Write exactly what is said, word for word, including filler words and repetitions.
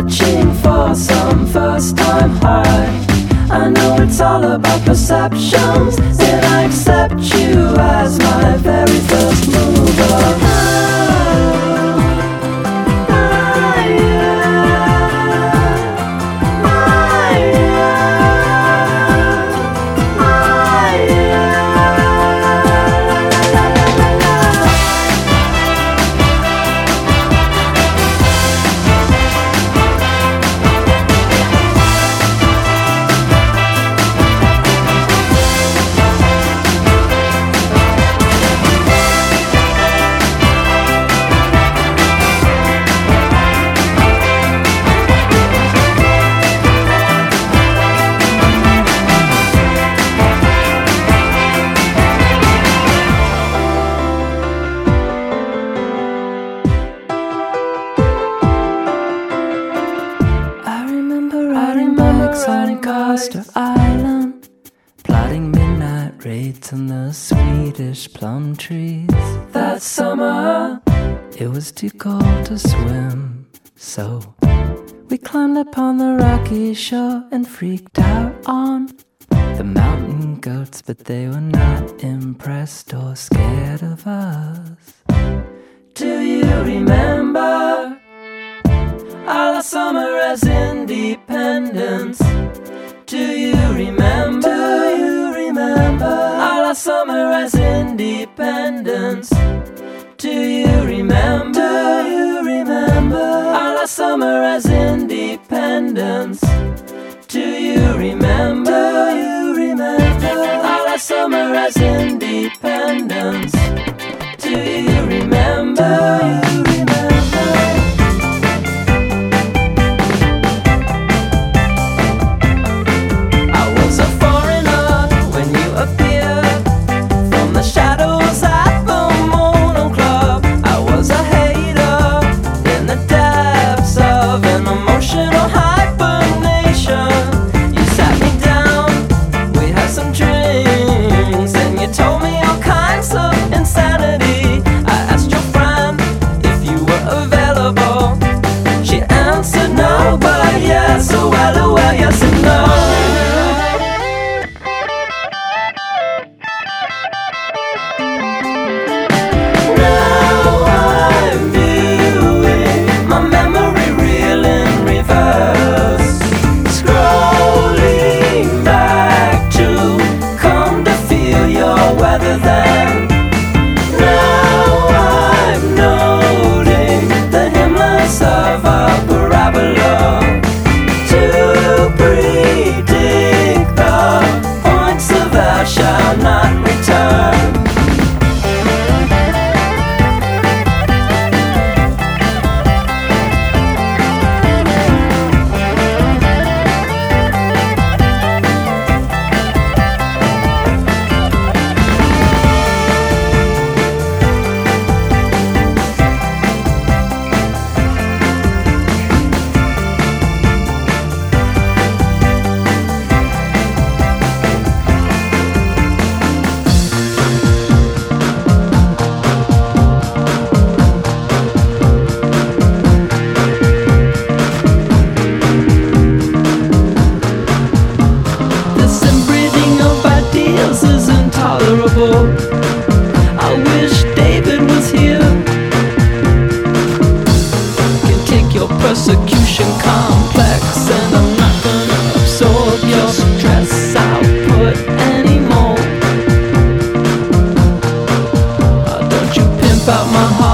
searching for some first time high. I know it's all about perceptions, then I accept you as my very first mover. On Costa Island, plotting midnight raids on the Swedish plum trees. That summer, it was too cold to swim, so we climbed upon the rocky shore and freaked out on the mountain goats, but they were not impressed or scared of us. Do you remember our summer as independence? Do you remember? Do you remember our summer as independence? Do you remember? Do you remember our summer as independence? Do you remember? Do you remember our summer as independence? Do you remember? Do you remember? So well aware, yes and no. Now I'm viewing my memory reel in reverse, scrolling back to come to feel your weather then. Now I'm noting the hymnals of a parabola to predict the points of thou shalt not return. Is intolerable. I wish David was here. Can take your persecution complex, and I'm not gonna absorb your stress output anymore. Uh, don't you pimp out my heart.